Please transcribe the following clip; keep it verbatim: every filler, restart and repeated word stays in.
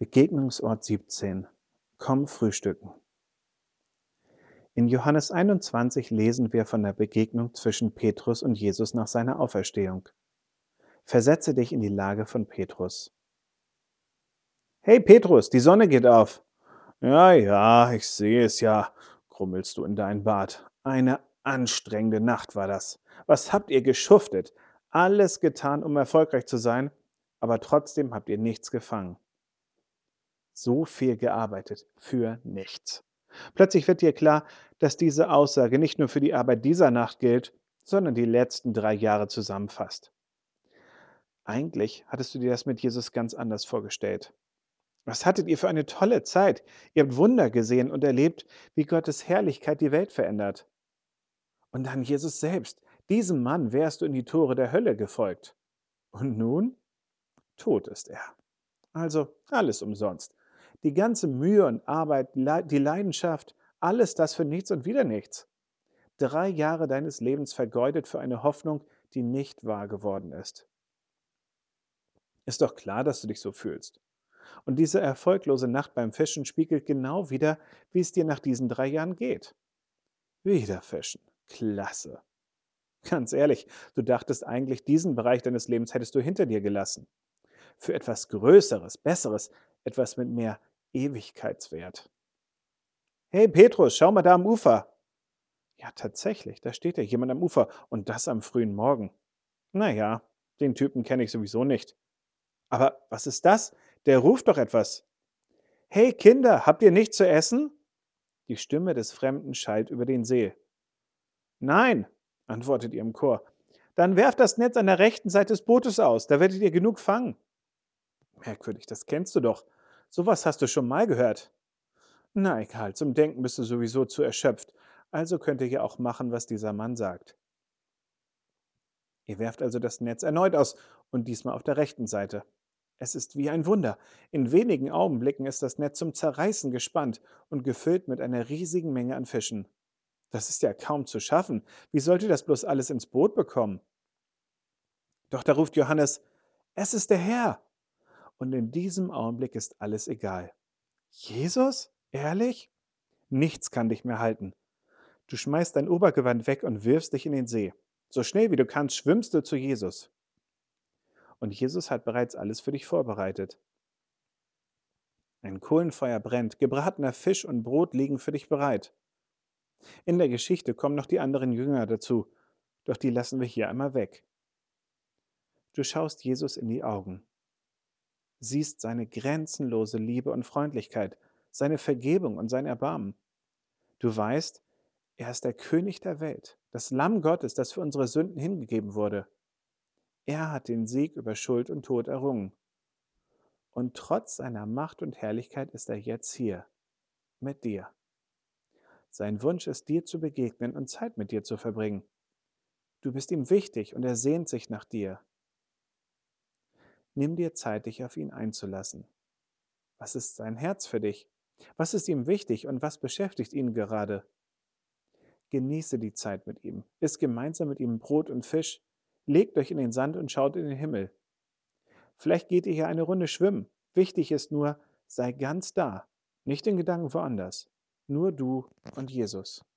Begegnungsort siebzehn. Komm frühstücken. In Johannes einundzwanzig lesen wir von der Begegnung zwischen Petrus und Jesus nach seiner Auferstehung. Versetze dich in die Lage von Petrus. Hey Petrus, die Sonne geht auf. Ja, ja, ich sehe es ja, grummelst du in deinen Bart. Eine anstrengende Nacht war das. Was habt ihr geschuftet? Alles getan, um erfolgreich zu sein, aber trotzdem habt ihr nichts gefangen. So viel gearbeitet für nichts. Plötzlich wird dir klar, dass diese Aussage nicht nur für die Arbeit dieser Nacht gilt, sondern die letzten drei Jahre zusammenfasst. Eigentlich hattest du dir das mit Jesus ganz anders vorgestellt. Was hattet ihr für eine tolle Zeit? Ihr habt Wunder gesehen und erlebt, wie Gottes Herrlichkeit die Welt verändert. Und dann Jesus selbst. Diesem Mann wärst du in die Tore der Hölle gefolgt. Und nun? Tot ist er. Also alles umsonst. Die ganze Mühe und Arbeit, die Leidenschaft, alles das für nichts und wieder nichts. Drei Jahre deines Lebens vergeudet für eine Hoffnung, die nicht wahr geworden ist. Ist doch klar, dass du dich so fühlst. Und diese erfolglose Nacht beim Fischen spiegelt genau wider, wie es dir nach diesen drei Jahren geht. Wieder Fischen. Klasse. Ganz ehrlich, du dachtest eigentlich, diesen Bereich deines Lebens hättest du hinter dir gelassen. Für etwas Größeres, Besseres, etwas mit mehr Ewigkeitswert. Hey Petrus, schau mal da am Ufer. Ja, tatsächlich, da steht ja jemand am Ufer und das am frühen Morgen. Naja, den Typen kenne ich sowieso nicht. Aber was ist das? Der ruft doch etwas. Hey Kinder, habt ihr nichts zu essen? Die Stimme des Fremden schallt über den See. Nein, antwortet ihr im Chor. Dann werft das Netz an der rechten Seite des Bootes aus, da werdet ihr genug fangen. Merkwürdig, das kennst du doch. Sowas hast du schon mal gehört. Na egal, zum Denken bist du sowieso zu erschöpft. Also könnt ihr ja auch machen, was dieser Mann sagt. Ihr werft also das Netz erneut aus und diesmal auf der rechten Seite. Es ist wie ein Wunder. In wenigen Augenblicken ist das Netz zum Zerreißen gespannt und gefüllt mit einer riesigen Menge an Fischen. Das ist ja kaum zu schaffen. Wie sollt ihr das bloß alles ins Boot bekommen? Doch da ruft Johannes, es ist der Herr. Und in diesem Augenblick ist alles egal. Jesus? Ehrlich? Nichts kann dich mehr halten. Du schmeißt dein Obergewand weg und wirfst dich in den See. So schnell wie du kannst, schwimmst du zu Jesus. Und Jesus hat bereits alles für dich vorbereitet. Ein Kohlenfeuer brennt, gebratener Fisch und Brot liegen für dich bereit. In der Geschichte kommen noch die anderen Jünger dazu, doch die lassen wir hier einmal weg. Du schaust Jesus in die Augen, siehst seine grenzenlose Liebe und Freundlichkeit, seine Vergebung und sein Erbarmen. Du weißt, er ist der König der Welt, das Lamm Gottes, das für unsere Sünden hingegeben wurde. Er hat den Sieg über Schuld und Tod errungen. Und trotz seiner Macht und Herrlichkeit ist er jetzt hier, mit dir. Sein Wunsch ist, dir zu begegnen und Zeit mit dir zu verbringen. Du bist ihm wichtig und er sehnt sich nach dir. Nimm dir Zeit, dich auf ihn einzulassen. Was ist sein Herz für dich? Was ist ihm wichtig und was beschäftigt ihn gerade? Genieße die Zeit mit ihm. Isst gemeinsam mit ihm Brot und Fisch. Legt euch in den Sand und schaut in den Himmel. Vielleicht geht ihr hier eine Runde schwimmen. Wichtig ist nur, sei ganz da. Nicht in Gedanken woanders. Nur du und Jesus.